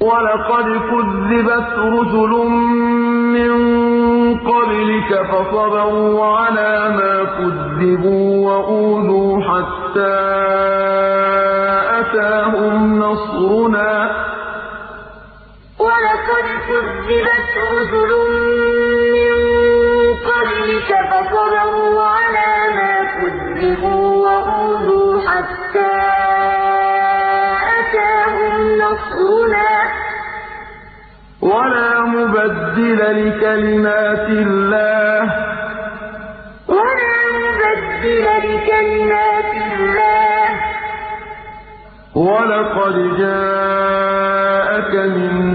وَلَقَدْ كُذِّبَتْ رُسُلٌ مِّن قَبْلِكَ فَصَبَرُوا عَلَىٰ مَا كُذِّبُوا وَأُوذُوا حَتَّىٰ أَتَاهُمْ نَصْرُنَا ۚ وَلَقَدْ كُذِّبَتْ رُسُلٌ مِّن قَبْلِكَ فَصَبَرُوا عَلَىٰ مَا كُذِّبُوا وَأُوذُوا حَتَّىٰ أَتَاهُمْ نَصْرُنَا ۚ وَلَا مُبَدِّلَ لِكَلِمَاتِ اللَّهِ ۚ وَلَقَدْ جَاءَكَ مِن